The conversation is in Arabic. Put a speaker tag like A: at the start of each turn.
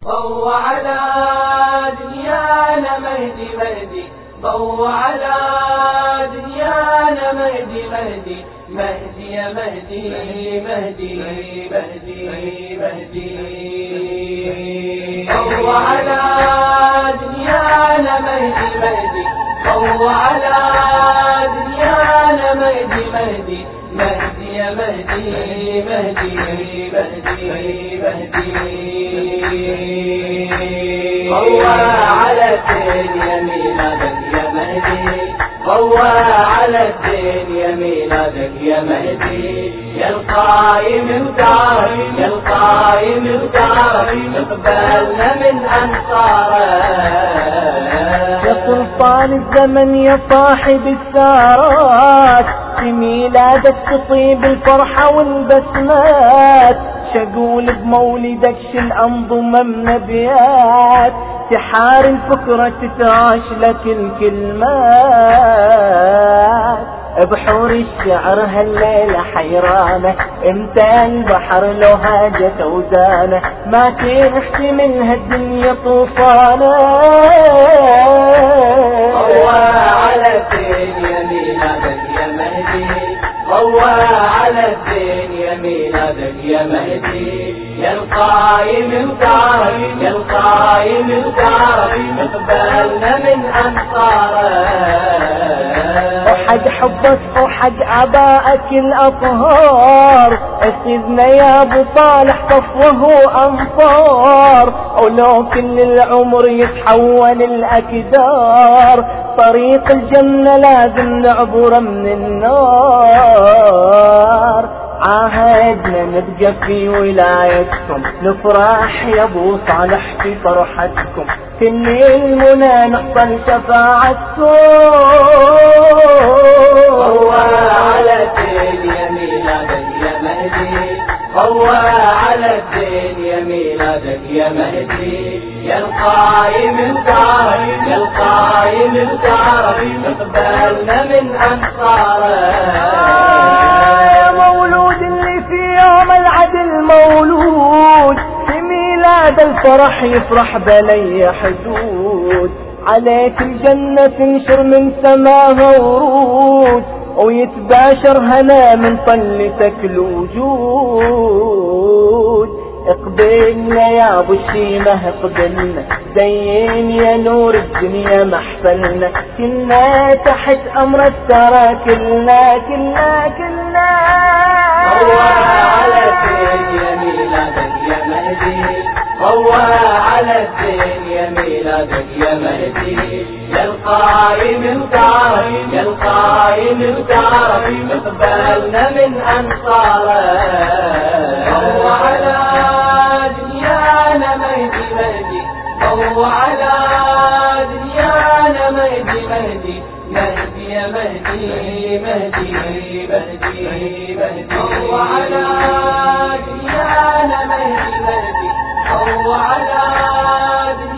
A: ضو على دنيانا مهدي مهدي، ضو على دنيانا مهدي مهدي، مهدي يا مهدي مهدي مهدي مهدي. ضو على دنيانا مهدي مهدي، ضو على دنيانا مهدي مهدي، مهدي يا مهدي مهدي مهدي مهدي. ضوى على الدين يا ميلادك يا مهدي، ضوى على الدين يا ميلادك يا مهدي، يا القايم بتعرف يا القايم بتعرف اقبلنا من أنصارك.
B: يا سلطان الزمن يا صاحب السارات، في ميلادك تطيب الفرحة والبسمات، شقول بمولدك الأنظمة من أبيات، سحار الفكرة تتعاش لك الكلمات. بحور الشعر هالليلة حيرانة، امتى البحر لو هاجت اوزانه، ما تنحكي منها الدنيا طوفانه.
A: ضوى على الدين يا ميلادك يا مهدي، ضوى على الدين يا ميلادك يا مهدي، يا القايم بتعرف يا القايم بتعرف اقبلنا من أنصارك.
B: وحق حبك وحق عباءك الأطهار، اسقنا يا ابو صالح صفوه أمطار، ولو كل العمر يتحول الأكدار، طريق الجنة لازم نعبر من النار. عاهدنا نبقى في ولايتكم، نفرح يا ابو صالح في فرحتكم، كل المنى نحصل شفاعتكم.
A: ضوى على الدين يا ميلادك يا مهدي، ضوى على الدين يا ميلادك يا مهدي، يا القايم بتعرف يا القايم بتعرف اقبلنا من أنصارك.
B: مولود اللي في يوم العدل مولود، في ميلاد الفرح يفرح بلي حدود، عليك الجنة تنشر من سماها ورود، ويتباشر هنا من طلتك الوجود. اقبلنا يا ابو الشيمة اقبلنا، زين يا نور الدنيا محفلنا، كلنا تحت امرك ترى كلنا كلنا كلنا.
A: ضوى على الدين يا ميلادك يا مهدي، ضوى على الدين يا ميلادك يا مهدي، يا القايم بتعرف يا القايم بتعرف اقبلنا من أنصارك. ضوى على دنيانا مهدي مهدي، ضوى على دنيانا مهدي مهدي، مهدي يا مهدي مهدي مهدي مهدي. ضوى على دنيانا مهدي مهدي، ضوى على